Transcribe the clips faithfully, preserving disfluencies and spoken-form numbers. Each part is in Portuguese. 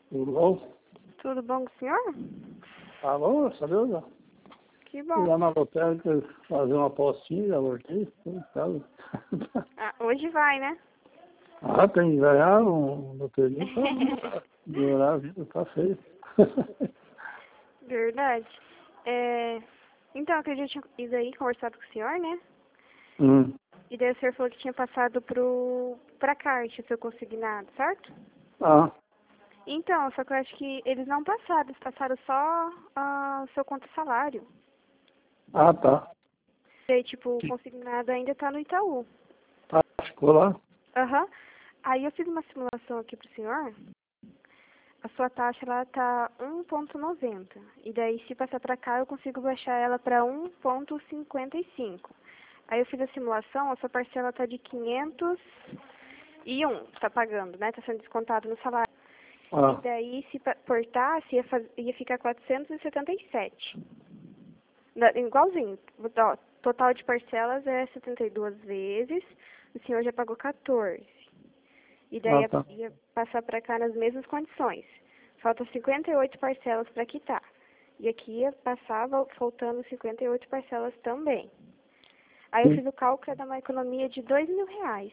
Tudo bom? Tudo bom com o senhor? Alô, sabe? Que Fui bom. lá na lotérica fazer uma apostinha, já voltei. Tal. Ah, hoje vai, né? Ah, tem que ganhar um loteria para melhorar a vida, tá feio. Verdade. É... Então, eu acredito que eu tinha ido aí conversado com o senhor, né? hum. E daí o senhor falou que tinha passado pro... pra Caixa, seu consignado, certo? Ah, Então, só que eu acho que eles não passaram, eles passaram só ah, o seu conta-salário. ah, tá. E aí, tipo, o consignado ainda tá no Itaú. Tá, ficou lá? Aham. Aí eu fiz uma simulação aqui pro senhor. A sua taxa lá tá um ponto noventa. E daí, se passar para cá, eu consigo baixar ela para um ponto cinquenta e cinco. Aí eu fiz a simulação, a sua parcela tá de quinhentos e um, tá pagando, né? Tá sendo descontado no salário. E Ah, daí, se pa- portasse, ia, faz- ia ficar quatrocentos e setenta e sete. Da- Igualzinho. Ó, total de parcelas é setenta e duas vezes. O senhor já pagou quatorze. E daí ah, ia, tá. ia passar para cá nas mesmas condições. Faltam cinquenta e oito parcelas para quitar. E aqui ia passar vol- faltando cinquenta e oito parcelas também. Aí eu Sim. fiz o cálculo, ia dar uma economia de dois mil reais.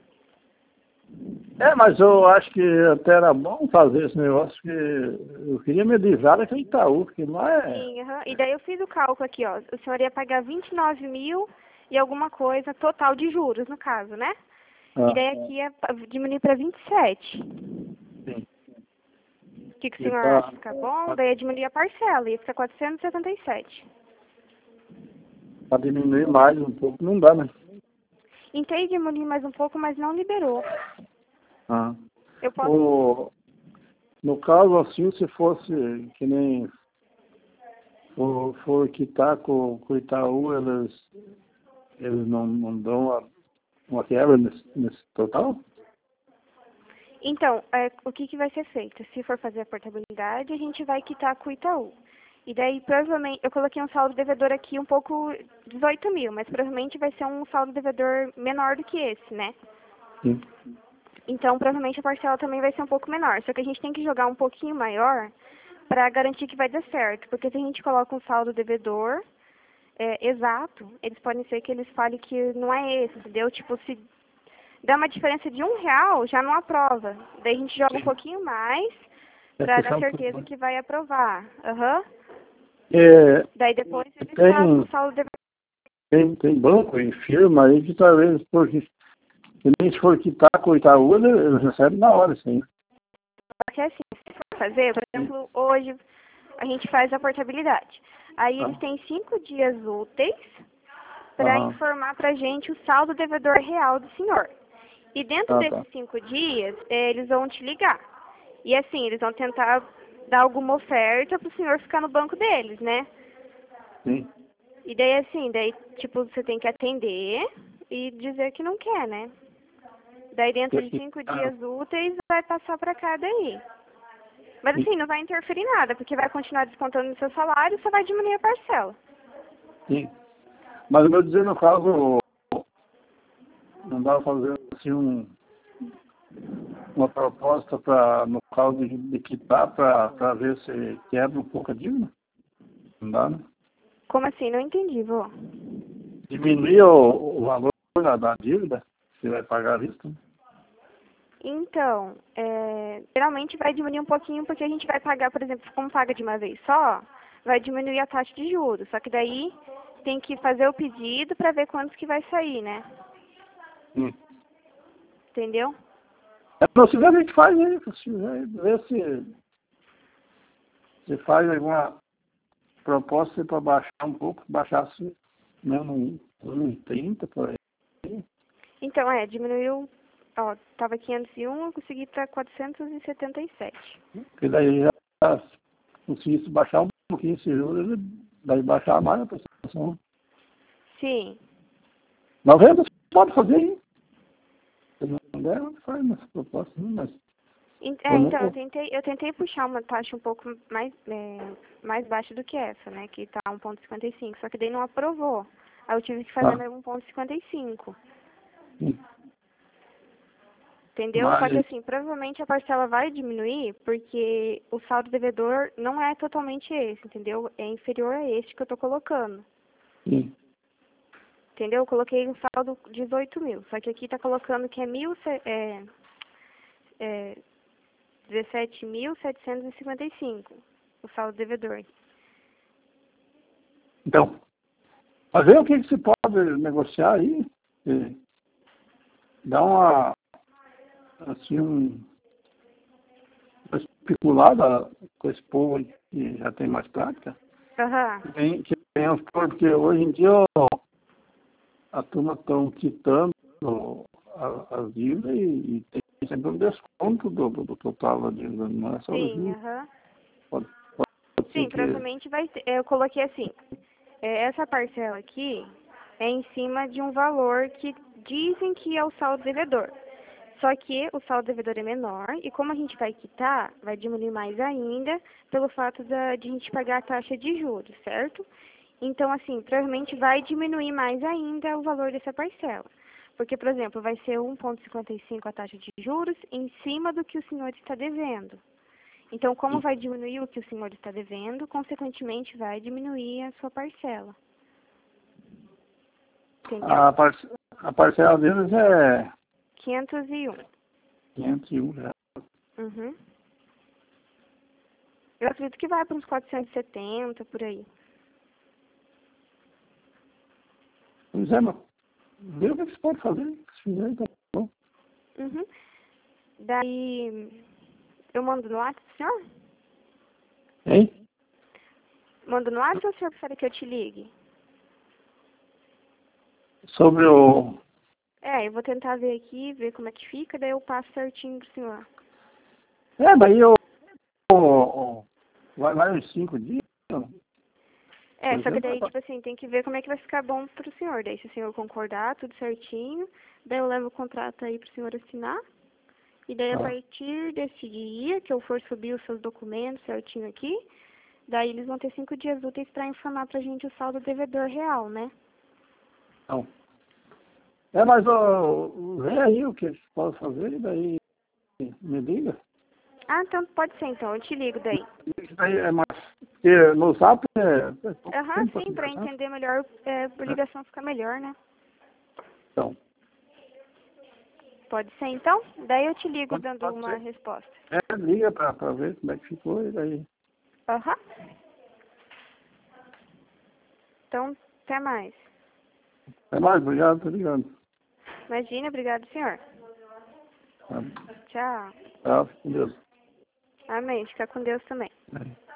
É, mas eu acho que até era bom fazer esse negócio, que eu queria me livrar daquele Itaú, porque lá é... Sim, aham. E daí eu fiz o cálculo aqui, ó. O senhor ia pagar vinte e nove mil e alguma coisa total de juros, no caso, né? E Ah, daí aqui ia pa- diminuir para vinte e sete. sim. O que, que o E senhor acha? tá, Fica bom? tá, Daí ia diminuir a parcela, ia ficar quatrocentos e setenta e sete. pra diminuir mais um pouco, não dá, né? Tentei diminuir mais um pouco, mas não liberou. Ah. Eu posso... O, no caso, assim, se fosse que nem for, for quitar com, com o Itaú, eles, eles não, não dão uma, uma quebra nesse, nesse total? Então, é, o que, que vai ser feito? Se for fazer a portabilidade, a gente vai quitar com o Itaú. E daí, provavelmente, eu coloquei um saldo devedor aqui um pouco, dezoito mil, mas provavelmente vai ser um saldo devedor menor do que esse, né? Sim. Então, provavelmente a parcela também vai ser um pouco menor. Só que a gente tem que jogar um pouquinho maior para garantir que vai dar certo. Porque se a gente coloca um saldo devedor é, exato, eles podem ser que eles falem que não é esse, entendeu? Tipo, se dá uma diferença de um real, já não aprova. Daí a gente joga um Sim. pouquinho mais É para que dar são certeza que vai aprovar. Aham. é, Daí depois eles fazem tem, o saldo de... tem, tem banco e firma aí que talvez, porque se nem se for quitar com o Itaú, eles eles recebem na hora, sim. Porque assim, se for fazer, por exemplo, hoje a gente faz a portabilidade. Aí eles Ah, têm cinco dias úteis para aham. informar para a gente o saldo devedor real do senhor. E dentro Ah, tá. desses cinco dias, eh, eles vão te ligar. E assim, eles vão tentar dar alguma oferta para o senhor ficar no banco deles, né? Sim. E daí assim, daí tipo, você tem que atender e dizer que não quer, né? Daí dentro de cinco Ah, dias úteis vai passar para cá daí. Mas sim. assim, não vai interferir em nada, porque vai continuar descontando no seu salário e só vai diminuir a parcela. Sim. Mas eu vou dizer, no caso, não dá pra fazer assim um, uma proposta para, no caso de, de quitar, para ver se quebra um pouco a dívida? Não dá, né? Como assim? Não entendi, vô. Diminuir o, o valor da, da dívida, você vai pagar a vista, né? Então, é, geralmente vai diminuir um pouquinho porque a gente vai pagar, por exemplo, como paga de uma vez só, vai diminuir a taxa de juros. Só que daí tem que fazer o pedido para ver quantos que vai sair, né? Hum. Entendeu? É, não, se a gente faz aí, se fizer, ver se, se faz alguma proposta para baixar um pouco, baixasse mesmo um trinta por aí. Então, é, diminuiu, ó, tava quinhentos e um, eu consegui para quatrocentos e setenta e sete. Porque daí já conseguisse baixar um pouquinho esse juros, ele daí baixar mais a prestação. Sim. noventa você pode fazer, hein? Se não der, não faz nessa proposta, não, mas En- É, vamos então, eu pôr. tentei, eu tentei puxar uma taxa um pouco mais, é, mais baixa do que essa, né, que tá um ponto cinquenta e cinco, só que daí não aprovou. Aí eu tive que fazer Ah, na um ponto cinquenta e cinco. sim. Entendeu? Mas, Só que assim, provavelmente a parcela vai diminuir porque o saldo devedor não é totalmente esse, entendeu? É inferior a este que eu tô colocando. sim. Entendeu? Eu coloquei um saldo dezoito mil, só que aqui tá colocando que é, mil, é, é dezessete mil setecentos e cinquenta e cinco o saldo devedor. Então, mas ver o que, que se pode negociar aí. E dar uma, assim, um, uma especulada com esse povo aí que já tem mais prática. Aham. Que tem, que tem as coisas, porque hoje em dia ó, a turma estão quitando a- as dívidas e, e tem sempre um desconto do, do, do total da dívida, não é só o Sim, juros. aham. Pode, pode ser Sim, que... provavelmente vai ter. Eu coloquei assim, é, essa parcela aqui é em cima de um valor que dizem que é o saldo devedor. Só que o saldo devedor é menor e como a gente vai quitar, vai diminuir mais ainda pelo fato da, de a gente pagar a taxa de juros, certo? Então, assim, provavelmente vai diminuir mais ainda o valor dessa parcela. Porque, por exemplo, vai ser um vírgula cinquenta e cinco a taxa de juros em cima do que o senhor está devendo. Então, como vai diminuir o que o senhor está devendo, consequentemente vai diminuir a sua parcela. Entendeu? A, parce, a parcela deles é quinhentos e um. quinhentos e um reais. Uhum. Eu acredito que vai para uns quatrocentos e setenta, por aí. Pois é, mas vê o que você pode fazer. Se fizer, tá bom. Uhum. Daí, eu mando no WhatsApp, senhor? Hein? Mando no WhatsApp ou o senhor prefere que eu te ligue? Sobre o... É, eu vou tentar ver aqui, ver como é que fica, daí eu passo certinho pro senhor. É, daí eu... o- o- vai, vai uns cinco dias. É, Por só que exemplo, daí, tipo assim, tem que ver como é que vai ficar bom pro senhor. Daí, se o senhor concordar, tudo certinho, daí eu levo o contrato aí pro senhor assinar. E daí, a tá. partir desse dia que eu for subir os seus documentos certinho aqui, daí eles vão ter cinco dias úteis para informar pra gente o saldo devedor real, né? Então, é, mas ó, vê aí o que você pode fazer e daí me liga. Ah, então pode ser então, eu te ligo daí. Isso daí é mais... Porque no Zap é, é pouco Aham, tempo para sim, pra conversar. entender melhor, é, por Né? ligação fica melhor, né? Então, Pode ser então? Daí eu te ligo pode, dando pode uma ser. resposta. É, liga para ver como é que ficou e daí... Aham. Então, até mais. É mais, obrigado, tô ligando. Imagina, obrigado, senhor. Tá, Tchau. tá, com Deus. Amém. Fica com Deus também. É.